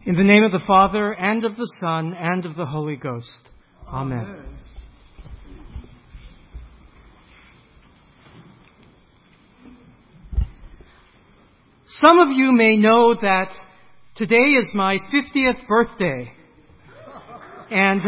In the name of the Father, and of the Son, and of the Holy Ghost. Amen. Some of you may know that today is my 50th birthday. And,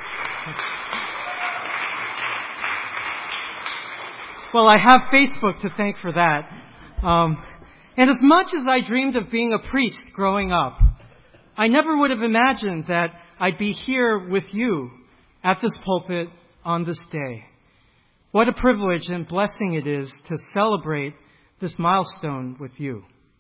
well, I have Facebook to thank for that. And as much as I dreamed of being a priest growing up, I never would have imagined that I'd be here with you at this pulpit on this day. What a privilege and blessing it is to celebrate this milestone with you.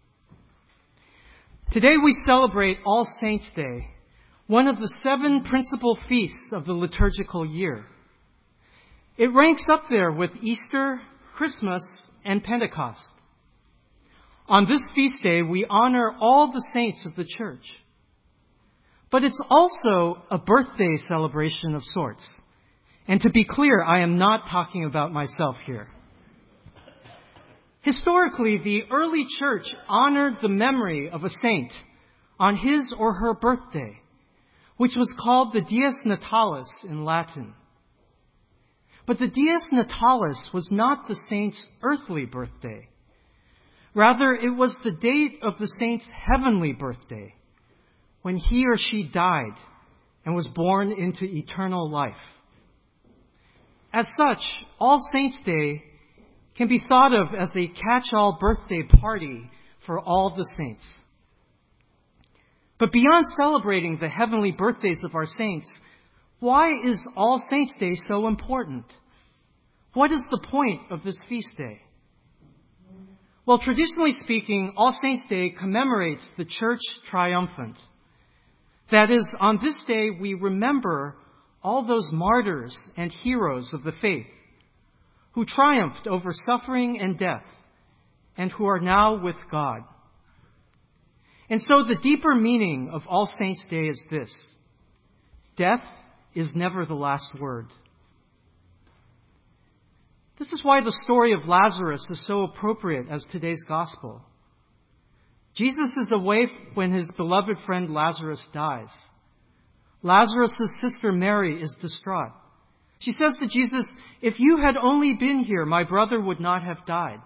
Today we celebrate All Saints' Day, one of the 7 principal feasts of the liturgical year. It ranks up there with Easter, Christmas, and Pentecost. On this feast day, we honor all the saints of the Church. But it's also a birthday celebration of sorts. And to be clear, I am not talking about myself here. Historically, the early church honored the memory of a saint on his or her birthday, which was called the Dies Natalis in Latin. But the Dies Natalis was not the saint's earthly birthday. Rather, it was the date of the saint's heavenly birthday, when he or she died and was born into eternal life. As such, All Saints' Day can be thought of as a catch-all birthday party for all the saints. But beyond celebrating the heavenly birthdays of our saints, why is All Saints' Day so important? What is the point of this feast day? Well, traditionally speaking, All Saints' Day commemorates the Church Triumphant. That is, on this day we remember all those martyrs and heroes of the faith who triumphed over suffering and death and who are now with God. And so the deeper meaning of All Saints' Day is this: death is never the last word. This is why the story of Lazarus is so appropriate as today's gospel. Jesus is away when his beloved friend Lazarus dies. Lazarus' sister Mary is distraught. She says to Jesus, "If you had only been here, my brother would not have died."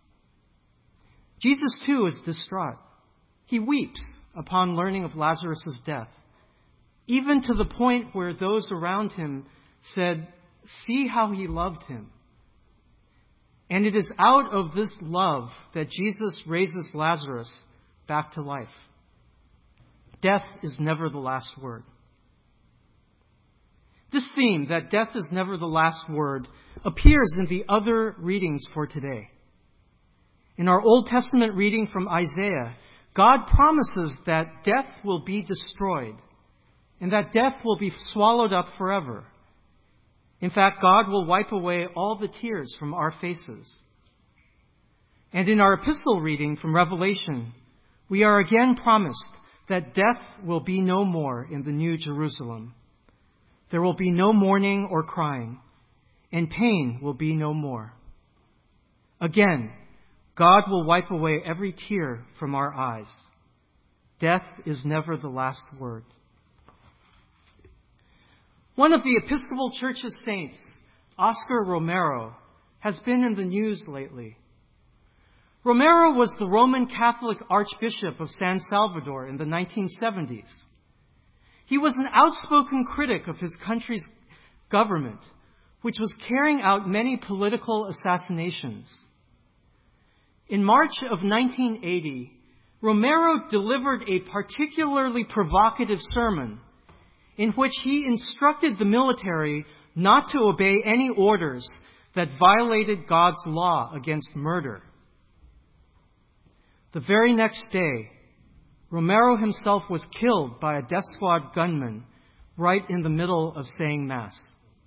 Jesus too is distraught. He weeps upon learning of Lazarus' death, even to the point where those around him said, "See how he loved him." And it is out of this love that Jesus raises Lazarus back to life. Death is never the last word. This theme, that death is never the last word, appears in the other readings for today. In our Old Testament reading from Isaiah, God promises that death will be destroyed and that death will be swallowed up forever. In fact, God will wipe away all the tears from our faces. And in our epistle reading from Revelation, we are again promised that death will be no more in the New Jerusalem. There will be no mourning or crying, and pain will be no more. Again, God will wipe away every tear from our eyes. Death is never the last word. One of the Episcopal Church's saints, Oscar Romero, has been in the news lately. Romero was the Roman Catholic Archbishop of San Salvador in the 1970s. He was an outspoken critic of his country's government, which was carrying out many political assassinations. In March of 1980, Romero delivered a particularly provocative sermon in which he instructed the military not to obey any orders that violated God's law against murder. The very next day, Romero himself was killed by a death squad gunman right in the middle of saying Mass.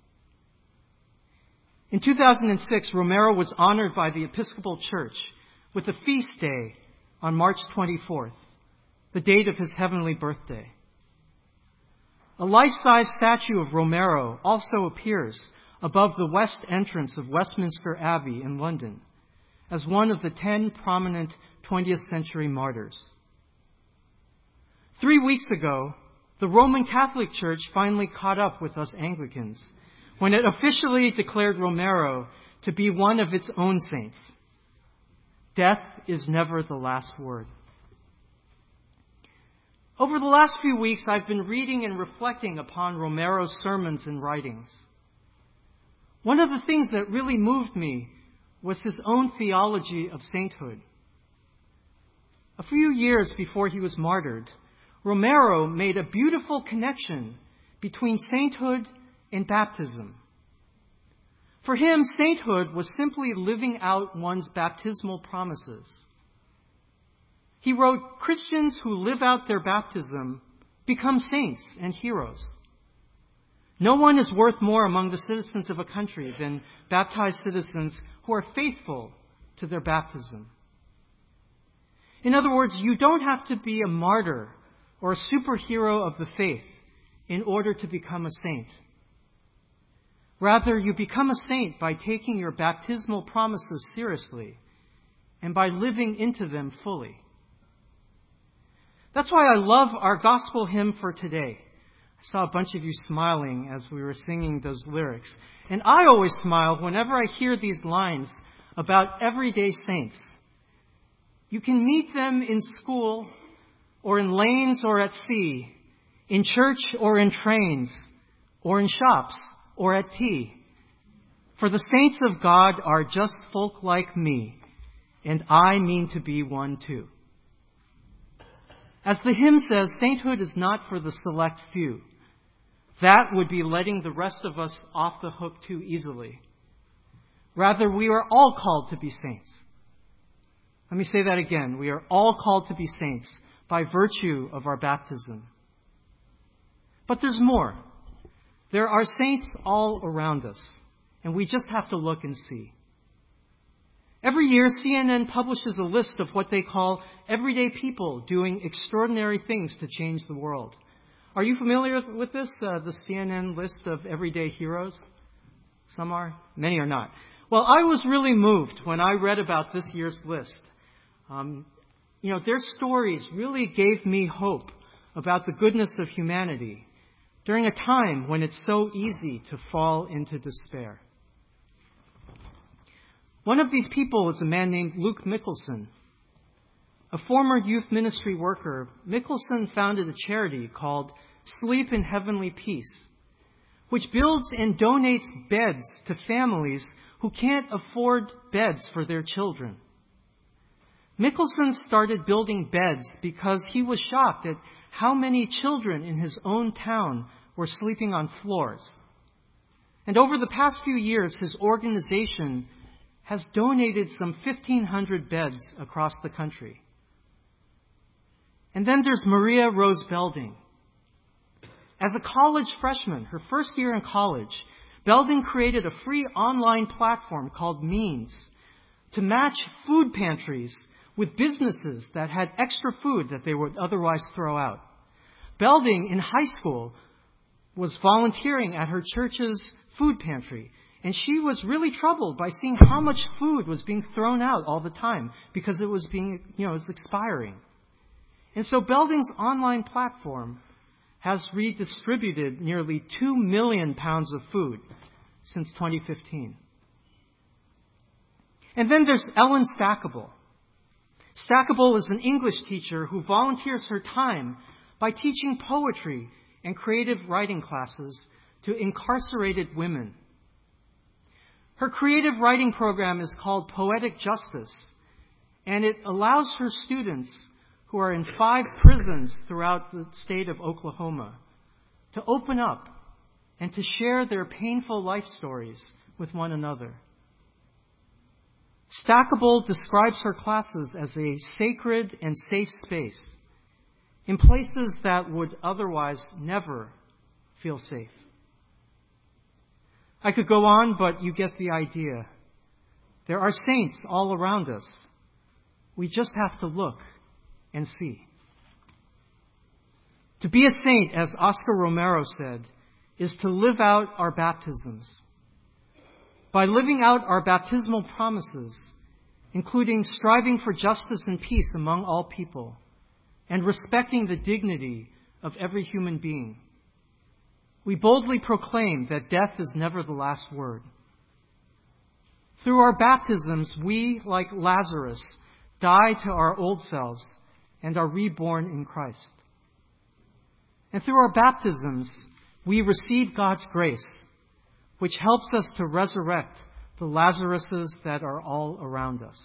In 2006, Romero was honored by the Episcopal Church with a feast day on March 24th, the date of his heavenly birthday. A life-size statue of Romero also appears above the west entrance of Westminster Abbey in London as one of the 10 prominent 20th century martyrs. 3 weeks ago, the Roman Catholic Church finally caught up with us Anglicans when it officially declared Romero to be one of its own saints. Death is never the last word. Over the last few weeks, I've been reading and reflecting upon Romero's sermons and writings. One of the things that really moved me was his own theology of sainthood. A few years before he was martyred, Romero made a beautiful connection between sainthood and baptism. For him, sainthood was simply living out one's baptismal promises. He wrote, "Christians who live out their baptism become saints and heroes. No one is worth more among the citizens of a country than baptized citizens who are faithful to their baptism." In other words, you don't have to be a martyr or a superhero of the faith in order to become a saint. Rather, you become a saint by taking your baptismal promises seriously and by living into them fully. That's why I love our gospel hymn for today. I saw a bunch of you smiling as we were singing those lyrics. And I always smile whenever I hear these lines about everyday saints. You can meet them in school or in lanes or at sea, in church or in trains, or in shops or at tea. For the saints of God are just folk like me, and I mean to be one too. As the hymn says, sainthood is not for the select few. That would be letting the rest of us off the hook too easily. Rather, we are all called to be saints. Let me say that again. We are all called to be saints by virtue of our baptism. But there's more. There are saints all around us, and we just have to look and see. Every year, CNN publishes a list of what they call everyday people doing extraordinary things to change the world. Are you familiar with this, the CNN list of everyday heroes? Some are, many are not. Well, I was really moved when I read about this year's list. Their stories really gave me hope about the goodness of humanity during a time when it's so easy to fall into despair. One of these people is a man named Luke Mickelson. A former youth ministry worker, Mickelson founded a charity called Sleep in Heavenly Peace, which builds and donates beds to families who can't afford beds for their children. Mickelson started building beds because he was shocked at how many children in his own town were sleeping on floors. And over the past few years, his organization has donated some 1,500 beds across the country. And then there's Maria Rose Belding. As a college freshman, her first year in college, Belding created a free online platform called Means to match food pantries with businesses that had extra food that they would otherwise throw out. Belding, in high school, was volunteering at her church's food pantry, and she was really troubled by seeing how much food was being thrown out all the time because it was expiring. And so Belding's online platform has redistributed nearly 2 million pounds of food since 2015. And then there's Ellen Stackable. Stackable is an English teacher who volunteers her time by teaching poetry and creative writing classes to incarcerated women. Her creative writing program is called Poetic Justice, and it allows her students who are in 5 prisons throughout the state of Oklahoma to open up and to share their painful life stories with one another. Stackable describes her classes as a sacred and safe space in places that would otherwise never feel safe. I could go on, but you get the idea. There are saints all around us. We just have to look and see. To be a saint, as Oscar Romero said, is to live out our baptisms. By living out our baptismal promises, including striving for justice and peace among all people, and respecting the dignity of every human being, we boldly proclaim that death is never the last word. Through our baptisms, we, like Lazarus, die to our old selves and are reborn in Christ. And through our baptisms, we receive God's grace, which helps us to resurrect the Lazaruses that are all around us.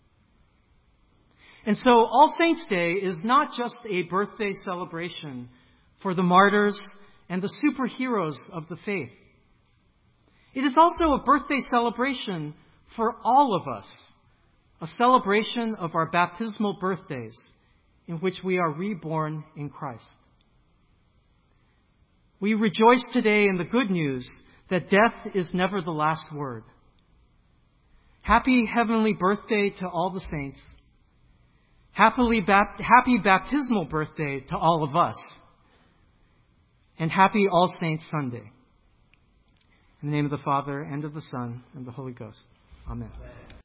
And so All Saints' Day is not just a birthday celebration for the martyrs and the superheroes of the faith. It is also a birthday celebration for all of us, a celebration of our baptismal birthdays in which we are reborn in Christ. We rejoice today in the good news that death is never the last word. Happy heavenly birthday to all the saints. Happy baptismal birthday to all of us. And happy All Saints Sunday. In the name of the Father, and of the Son, and of the Holy Ghost. Amen.